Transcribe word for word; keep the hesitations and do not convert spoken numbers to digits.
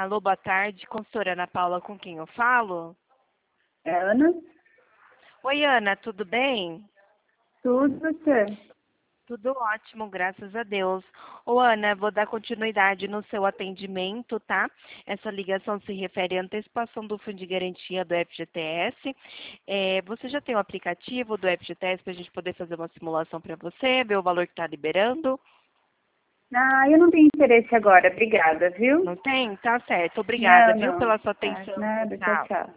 Alô, boa tarde, consultora Ana Paula, com quem eu falo? É, Ana? Oi, Ana, tudo bem? Tudo, você? Tudo ótimo, graças a Deus. Ô, Ana, vou dar continuidade no seu atendimento, tá? Essa ligação se refere à antecipação do Fundo de Garantia do F G T S. É, você já tem o aplicativo do F G T S para a gente poder fazer uma simulação para você, ver o valor que está liberando? Ah, eu não tenho interesse agora, obrigada, viu? Não tem? Tá certo. Obrigada, Não, viu, não. pela sua Tá, atenção. nada, tchau, Tchau. tchau.